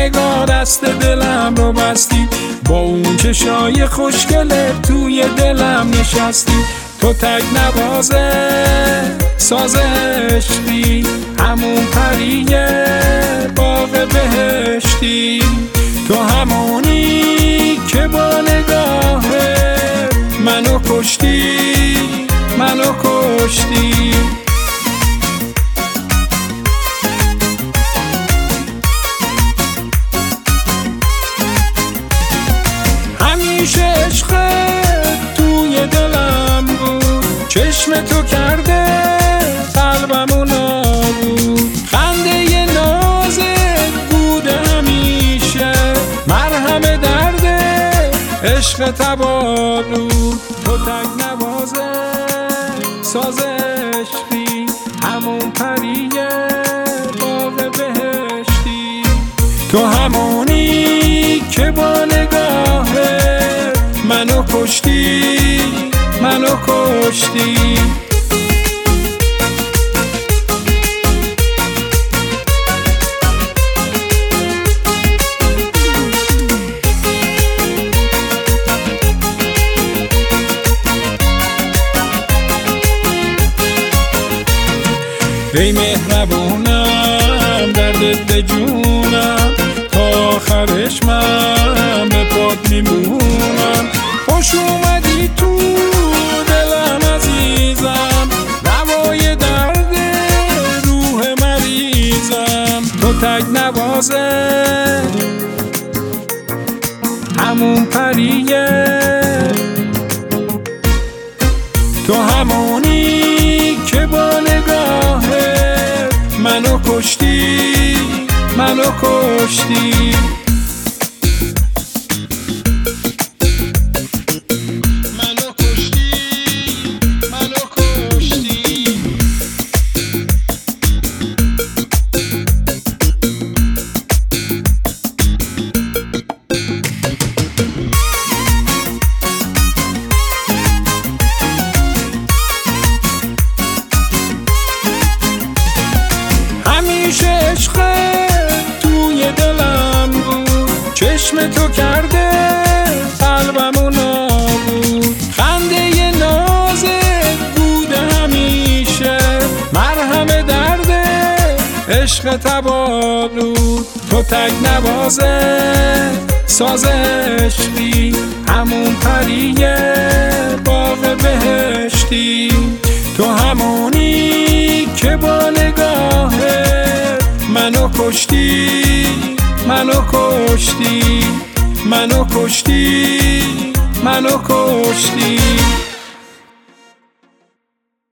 نگاه دست دلم رو بستی، با اون چشای خوشگلت توی دلم نشستی. تو تک نوازه ساز عشقی، همون پریه باغ بهشتی. تو همونی که با نگاهه منو کشتی، منو کشتی. همیشه عشقت توی دلم بود، چشم تو کرده قلبمو نابود. خنده نازت بوده همیشه، مرهم درد عشق تبالود. تو تک نوازه ساز عشقی، همون پریه باغ بهشتی. تو همونی که با نگاهه منو کشتی، منو کشتی. ای مهربونم دردت به جونم، تا آخرش من به پات میمونم. خوش اومدی تو دلم عزیزم، دوای درد روح مریضم. تو تک نوازه همون پریه، تو همونی که با نگاهه منو کشتی، منو کشتی. منو کشتی، منو کشتی. همیشه عشقت توی دلم بود، چشم تو کرده قلبمو نابود. خنده نازت بوده همیشه، مرهم درد عشق تبالود. تو تک نوازه ساز عشقی، همون پریه باغ بهشتی. تو همونی که با نگاهه منو کشتی، منو کشتی، منو کشتی، منو کشتی.